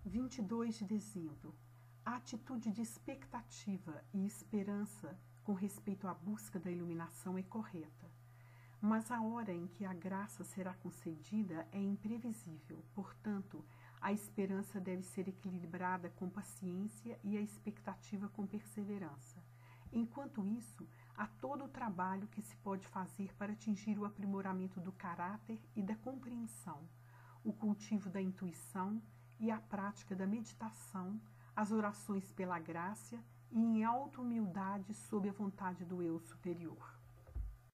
22 de dezembro. A atitude de expectativa e esperança com respeito à busca da iluminação é correta. Mas a hora em que a graça será concedida é imprevisível, portanto, a esperança deve ser equilibrada com paciência e a expectativa com perseverança. Enquanto isso, há todo o trabalho que se pode fazer para atingir o aprimoramento do caráter e da compreensão, o cultivo da intuição e a prática da meditação, as orações pela graça e em auto-humildade sob a vontade do eu superior.